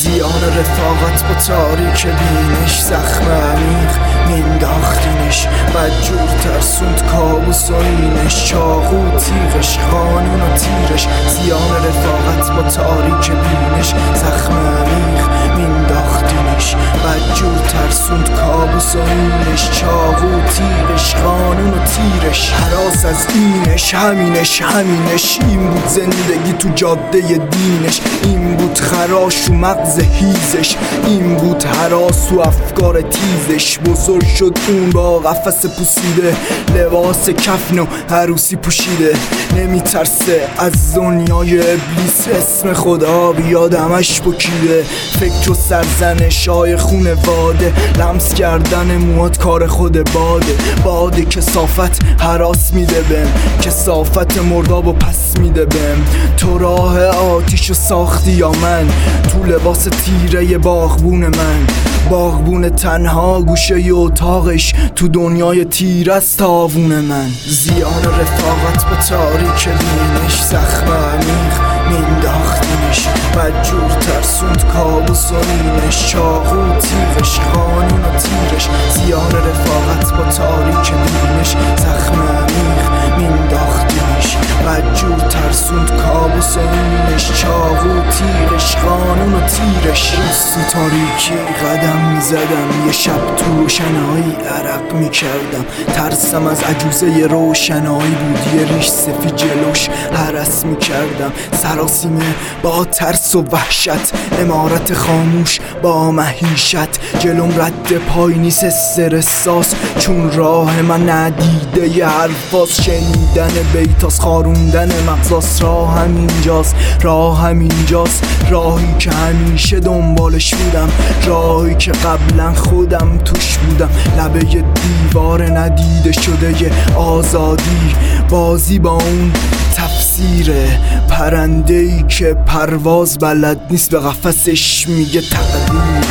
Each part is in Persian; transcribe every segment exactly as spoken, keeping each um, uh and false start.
زیان رفاقت با تاریک بینش، زخم عمیق مینداختینش، بدجور ترسوند کابوس و اینش، چاقو تیغش، قانون و تیرش. زیان رفاقت با تاریک بینش، زخم عمیق مینداختینش، بدجور ترسوند کابوس و اینش، چاقو تیغش، قانون و تیرش. هراس از اینش، همینش همینش، این بود زندگی تو جاده دینش، این بود خراش و مغز هیزش، این بود هراس و افکار تیزش. بزرگ شد اون با قفس پوسیده، لباس کفن و عروسی پوشیده، نمیترسه از دنیای ابلیس، اسم خدا بیادمش بکیده. فکر و سرزنش های خونواده، لمس کردن موات کار خود باده. باده کثافت هراس میده بهم، کثافت مرداب و پس میده بهم. تو راه آتیشو ساختی یا من؟ تو لباس تیره باغبون من، باغبون تنها گوشه ی اتاقش، تو دنیای تیره است تاوون من. زیان رفاقت با تاریک بینش، زخم عمیق مینداختینش، بدجور ترسوند کابوس و اینش، چاقو تیغش، قانون و تیرش. زیان رفاقت با تاریک بینش، زخم عمیق مینداختینش، بدجور ترسوند کابوس و اینش، چاقو تیغش، قانون و تیرش. تو تاریکی قدم میزدم، یه شب تو روشنایی عرق میکردم، ترسم از عجوزه روشنایی بود، یه ریش سفید جلوش هرس میکردم. سراسیمه با ترس و وحشت، امارت خاموش با مهیشت، جلوم رد پای نیست استرساس، چون راه من ندیده ی حرفاس. شنیدن بیتاس، خاروندن مغزاس، راه همینجاست، راه همینجاست، راهی که همیشه دنبالش بودم، راهی که قبلا خودم توش بودم. لبه ی دیوار ندیده شده ی آزادی، بازی با اون تفسیره، پرنده‌ای که پرواز بلد نیست، به قفسش میگه تقدیر.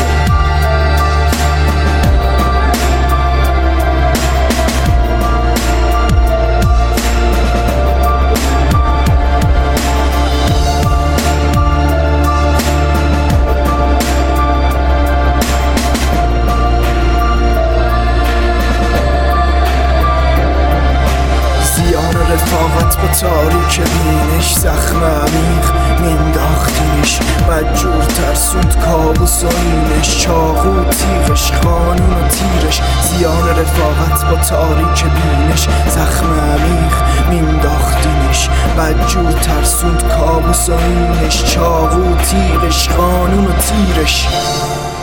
رفاقت با تاریک بینش، زخم عمیق مینداختینش، بدجور ترسوند کابوس و اینش، چاقو تیغش، قانون و تیرش. زیان رفاقت با تاریک بینش، زخم عمیق مینداختینش، بدجور ترسوند کابوس و اینش، چاقو تیغش، قانون و تیرش.